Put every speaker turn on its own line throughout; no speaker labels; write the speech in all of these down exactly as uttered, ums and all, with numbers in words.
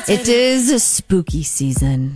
It is a spooky season.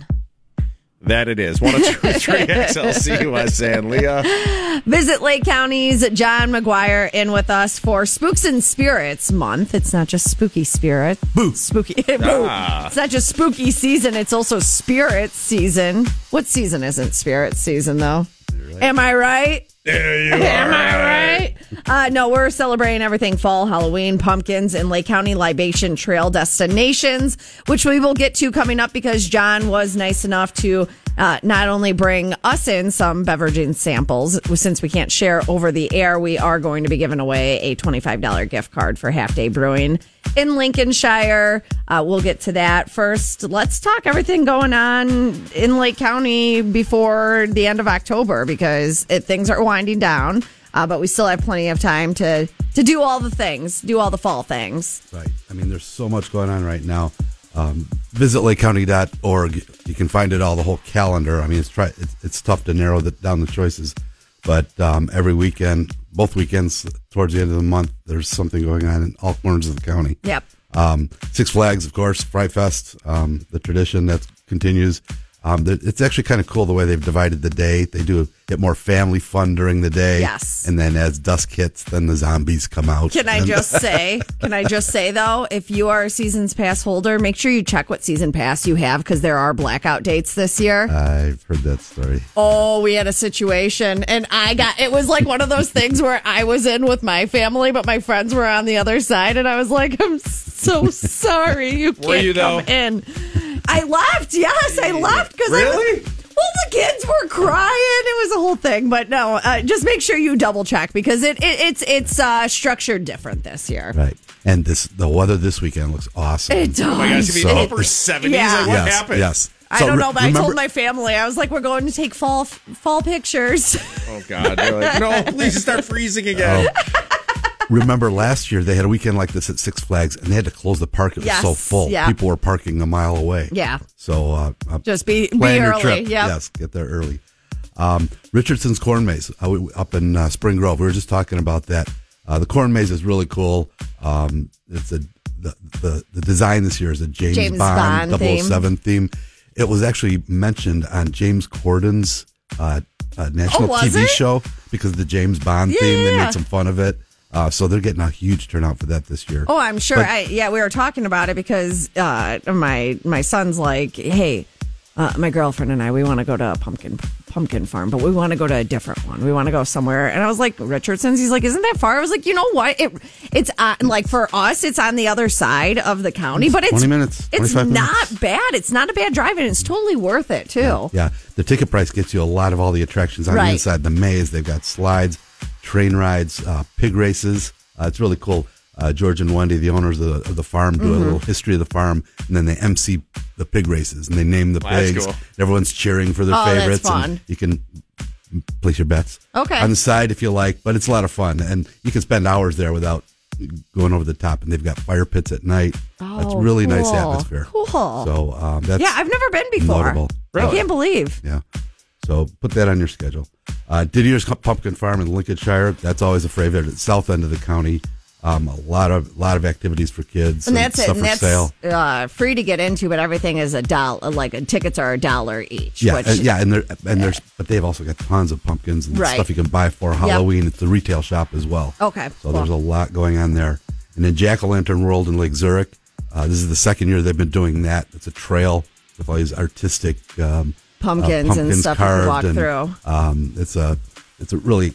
That it is. one oh two point three X L C West and Leah.
Visit Lake County's John McGuire in with us for Spooks and Spirits month. It's not just spooky spirit.
Boo.
Spooky. Boo.
Ah.
It's not just spooky season. It's also spirits season. What season isn't spirits season, though? Right. Am I right?
There you
Am
are.
I right? Uh, no, we're celebrating everything fall, Halloween, pumpkins, and Lake County Libation Trail destinations, which we will get to coming up because John was nice enough to uh, not only bring us in some beverage samples. Since we can't share over the air, we are going to be giving away a twenty-five dollars gift card for Half Day Brewing in Lincolnshire. Uh, we'll get to that. First, let's talk everything going on in Lake County before the end of October because it, things are winding down. Uh, but we still have plenty of time to, to do all the things, do all the fall things.
Right. I mean, there's so much going on right now. Um, visit lake county dot org. You can find it all, the whole calendar. I mean, it's try, it's, it's tough to narrow the, down the choices. But um, every weekend, both weekends, towards the end of the month, there's something going on in all corners of the county.
Yep.
Um, Six Flags, of course, Fright Fest, um, the tradition that continues. Um, it's actually kind of cool the way they've divided the day. They do get more family fun during the day.
Yes.
And then as dusk hits, then the zombies come out.
Can I
and
just say, can I just say though, if you are a Seasons Pass holder, make sure you check what Season Pass you have because there are blackout dates this year.
I've heard that story.
Oh, we had a situation and I got, it was like one of those things where I was in with my family, but my friends were on the other side and I was like, I'm so sorry you can't
Were you,
come
though?
in. I left. Yes, I left because
Really?
I was, well, the kids were crying. It was a whole thing, but no, uh, just make sure you double check because it, it it's it's uh, structured different this year.
Right. And this the weather this weekend looks awesome.
It does.
Oh my gosh, it's
So-
going to be upper seventies.
Yeah.
Like, what
yes,
happened?
yes.
I
So
don't
re-
know, but I
remember-
told my family I was like, we're going to take fall fall pictures.
Oh, God. They're like, no, please start freezing again.
Oh. Remember last year they had a weekend like this at Six Flags and they had to close the park. It was
Yes,
so full.
yeah.
People were parking a mile away.
Yeah.
So uh, uh,
Just be be
plan your
early.
trip.
Yep.
Yes, get there early. Um, Richardson's Corn Maze uh, we- up in uh, Spring Grove. We were just talking about that. Uh, the Corn Maze is really cool. Um, it's a the, the the design this year is a James,
James
Bond,
Bond
double oh seven theme. It was actually mentioned on James Corden's uh, uh, national
Oh, was
T V
it?
show because of the James Bond
Yeah,
theme. They
yeah.
made some fun of it. Uh, so they're getting a huge turnout for that this year.
Oh, I'm sure.
But-
I, yeah, we were talking about it because uh, my my son's like, hey, uh, my girlfriend and I, we want to go to a pumpkin pumpkin farm, but we want to go to a different one. We want to go somewhere. And I was like, Richardson's? He's like, isn't that far? I was like, you know what? It it's on, like for us, it's on the other side of the county, but it's
twenty minutes,
It's
twenty-five
not
minutes.
bad. It's not a bad drive, and it's totally worth it too.
Yeah, the ticket price gets you a lot of all the attractions on
Right.
the inside. The maze, they've got slides, train rides, uh, pig races. Uh, it's really cool. Uh, George and Wendy, the owners of the, of the farm, do
Mm-hmm.
a little history of the farm, and then they M C the pig races, and they name the
Wow, that's
pigs.
cool.
Everyone's cheering for their
Oh, that's
favorites.
fun.
And you can place your bets
Okay.
on the side if you like, but it's a lot of fun, and you can spend hours there without going over the top. And they've got fire pits at night.
Oh,
it's really nice
cool.
atmosphere.
Cool.
So um, that's
Yeah, I've never been before.
notable.
I can't believe.
Yeah. So put that on your schedule. Uh, Didier's Pumpkin Farm in Lincolnshire. That's always a favorite at the south end of the county. Um, a lot of lot of activities for kids.
And that's it.
stuff
And
for
that's
sale.
uh, free to get into, but everything is a dollar. Like uh, tickets are a dollar each.
Yeah,
which,
uh, yeah, and there and there's but they've also got tons of pumpkins and
Right.
stuff you can buy for Halloween. It's a retail shop as well.
Okay,
So
cool.
there's a lot going on there. And then Jack o' Lantern World in Lake Zurich. Uh, this is the second year they've been doing that. It's a trail with all these artistic um,
Pumpkins
uh,
and
pumpkins
stuff you can
carved
walk
and,
through.
Um, it's a it's a really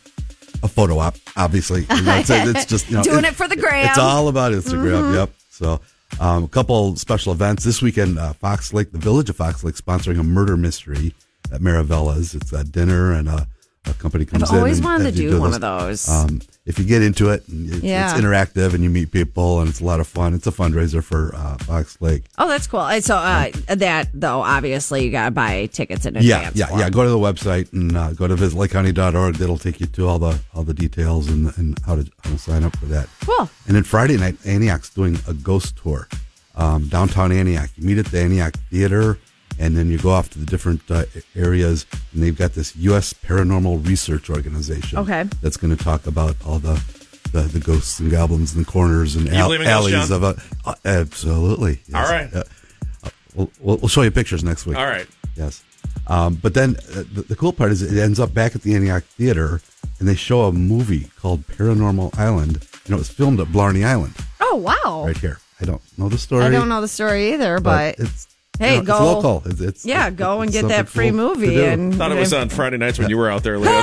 a photo op, obviously. You know, it's, it's just you know,
Doing it for the gram.
It's all about Instagram.
Mm-hmm.
Yep. So um, a couple special events this weekend. Uh, Fox Lake, the Village of Fox Lake, sponsoring a murder mystery at Maravella's. It's a dinner and a, a company comes
I've
in.
always
and-
wanted
and
to
you
do one of those.
Um, if you get into it, and it's,
Yeah.
it's interactive and you meet people and it's a lot of fun. It's a fundraiser for uh, Fox Lake.
Oh, that's cool. And So uh, that though, obviously, you gotta buy tickets in
Yeah,
advance.
yeah,
for.
yeah. Go to the website and uh, go to visit lake county dot org. That'll take you to all the all the details and, and how to how to sign up for that.
Cool.
And then Friday night, Antioch's doing a ghost tour um, downtown Antioch. You meet at the Antioch Theater, and then you go off to the different uh, areas. And they've got this U S Paranormal Research Organization.
Okay.
That's going to talk about all the, the the ghosts and goblins and corners and
You
al-
believe in ghosts,
alleys
John?
of a uh, absolutely. Yes.
All right.
Uh, we'll, we'll we'll show you pictures next week.
All right.
Yes. Um, but then uh, the, the cool part is it ends up back at the Antioch Theater, and they show a movie called Paranormal Island, and it was filmed at Blarney Island.
Oh, wow.
Right here. I don't know the story.
I don't know the story either, but,
but it's
hey,
you know,
go.
It's local. It's, it's
yeah,
it's,
go and
it's
get that free
cool
movie. And
Thought it was on Friday nights when you were out there, Leah.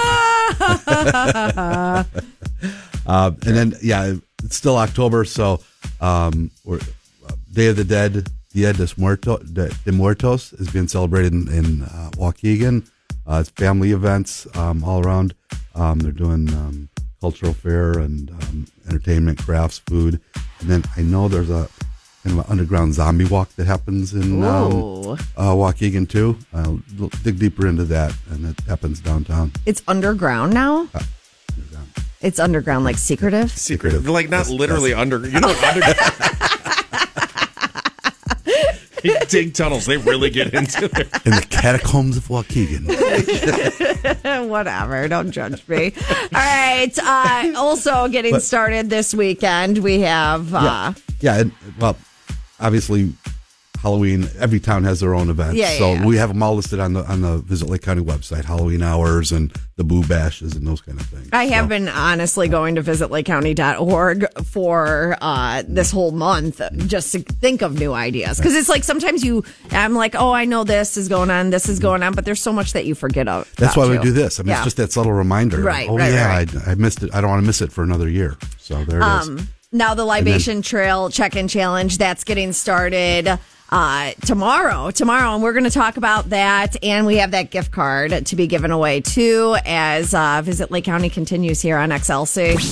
uh, and then, yeah, it's still October, so um, we're, uh, Day of the Dead, Dia de, Muerto, de, de Muertos, is being celebrated in, in uh, Waukegan. Uh, it's family events um, all around. Um, they're doing um, cultural fair and um, entertainment, crafts, food. And then I know there's a kind of an underground zombie walk that happens in um, uh, Waukegan, too. I'll dig deeper into that, and it happens downtown.
It's underground now?
Uh, underground.
It's underground, like secretive?
Secretive. Like not
Yes,
literally
yes.
under. You know, under. You dig tunnels. They really get into it.
In the catacombs of Waukegan.
Whatever. Don't judge me. All right. Uh, also getting
But-
started this weekend, we have... Uh,
Yeah, yeah and, well, obviously, Halloween, every town has their own events.
Yeah, yeah,
so
yeah.
we have them all listed on the on the Visit Lake County website, Halloween hours and the Boo Bashes and those kind of things.
I have
So,
been honestly going to visit lake county dot org for uh, this whole month just to think of new ideas. Because it's like sometimes you, I'm like, oh, I know this is going on, this is going on, but there's so much that you forget of.
That's
about
why we
too.
do this. I mean,
Yeah.
it's just that subtle reminder.
Right,
Oh,
right,
yeah,
right.
I, I missed it. I don't want to miss it for another year. So there it is.
Um, now the Libation Trail Check-in Challenge, that's getting started uh, tomorrow. Tomorrow, and we're going to talk about that. And we have that gift card to be given away too as uh, Visit Lake County continues here on X L C.